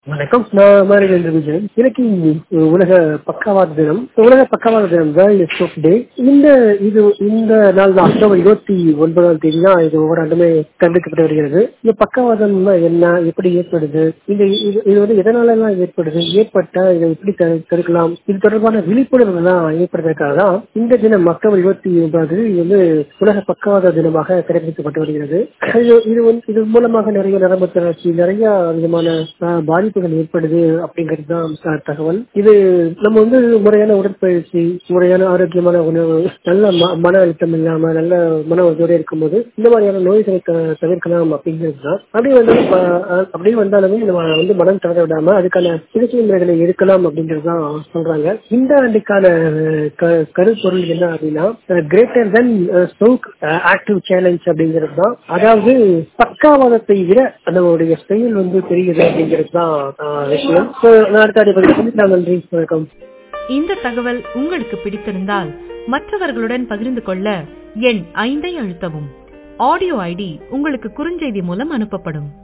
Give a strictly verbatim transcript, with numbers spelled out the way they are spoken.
வணக்கம். நான் மாரிவேந்திர விஜயன். இன்னைக்கு உலக பக்கவாத தினம். உலக பக்கவாத தினம் வேர்ல்ட் ஸ்ட்ரோக் டே. இந்த இது இந்த நாள் தான் அக்டோபர் இருபத்தி ஒன்பதாம் தேதி தான் இது ஒவ்வொரு ஆண்டுமே கண்டுபிடிக்கப்பட்டு வருகிறது. இந்த பக்கவாதம் என்ன, எப்படி ஏற்படுது, இந்த இது இது வந்து எதனால எல்லாம் ஏற்படுது, ஏற்பட்டா இதை எப்படி தடுக்கலாம், இது தொடர்பான விழிப்புணர்வு எல்லாம் ஏற்படுவதற்காக தான் இந்த தினம் அக்டோபர் இருபத்தி ஒன்பதாம் தேதி இது வந்து உலக பக்கவாத தினமாக கடைபிடிக்கப்பட்டு வருகிறது. இது இது வந்து இது மூலமாக நிறைய நரம்பு தளர்ச்சி, நிறைய விதமான பாதிப்பு ஏற்படுது அப்படிங்கிறது தான் தகவல். இது நம்ம வந்து முறையான உடற்பயிற்சி, முறையான ஆரோக்கியமான உணவு, நல்ல மன அழுத்தம் இல்லாம நல்ல மன உறுதியோட இருக்கும்போது இந்த மாதிரியான நோய்களை தவிர்க்கலாம் அப்படிங்கிறது தான். அப்படியே வந்தாலும் அப்படியே வந்தாலுமே நம்ம வந்து மனம் தளர விடாம அதுக்கான சிகிச்சை முறைகளை எடுக்கலாம் அப்படிங்கிறது தான் சொல்றாங்க. இந்த ஆண்டுக்கான கருப்பொருள் என்ன அப்படின்னா greater than stroke active challenge அப்படிங்கிறது தான். அதாவது பக்கவாதத்தை விட நம்மளுடைய செயல் வந்து பெரியது அப்படிங்கிறது தான் விஷயம். இந்த தகவல் உங்களுக்கு பிடித்திருந்தால் மற்றவர்களுடன் பகிர்ந்து கொள்ள எண் ஐந்தை அழுத்தவும். ஆடியோ ஐடி உங்களுக்கு குறுஞ்செய்தி மூலம் அனுப்பப்படும்.